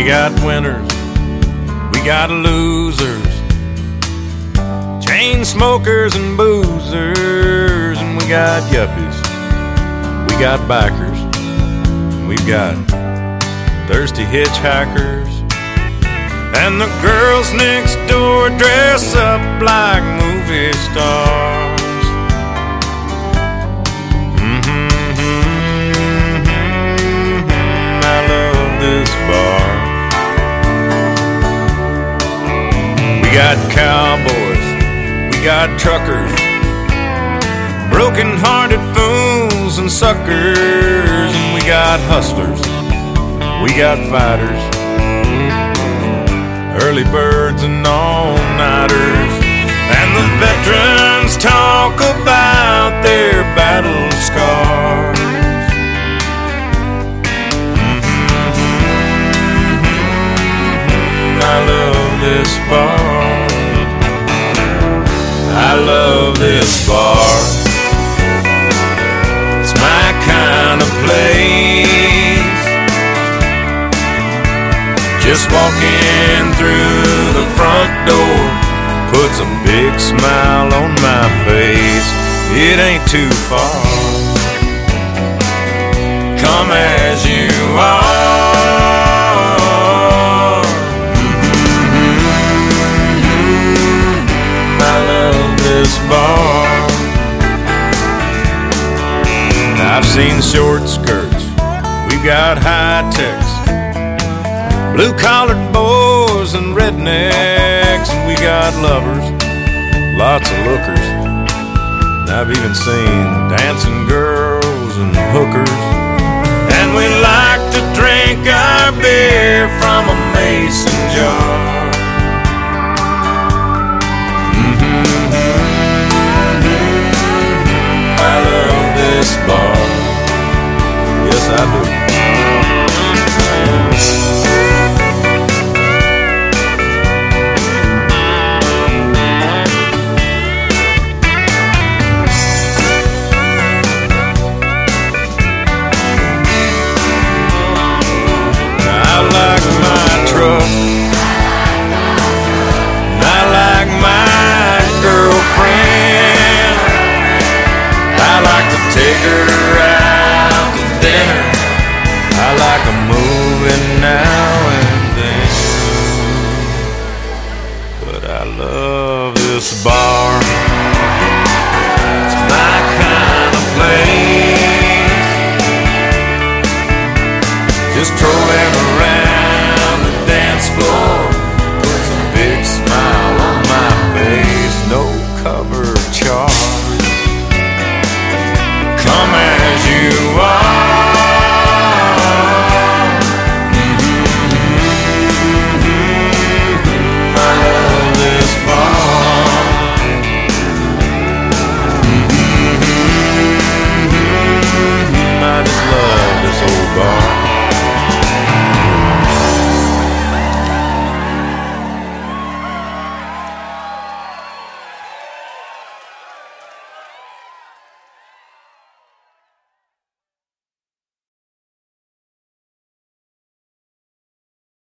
We got winners, we got losers, chain smokers and boozers, and we got yuppies, we got bikers, and we've got thirsty hitchhikers, and the girls next door dress up like movie stars. I love this bar. We got cowboys, we got truckers, broken-hearted fools and suckers, and we got hustlers, we got fighters, early birds and all-nighters, and the veterans talk about their battle scars. I love this bar. I love this bar. It's my kind of place. Just walking through the front door puts a big smile on my face. It ain't too far. Come as you are. I love this bar. I've seen short skirts, we've got high techs, blue-collared boys and rednecks, and we got lovers, lots of lookers. I've even seen dancing girls and hookers, and we like to drink our beer from a mason jar. I love this bar. Yes, I do. I like my truck. I like my girlfriend. I like to take her out to dinner. I like a movie now and then. But I love this bar.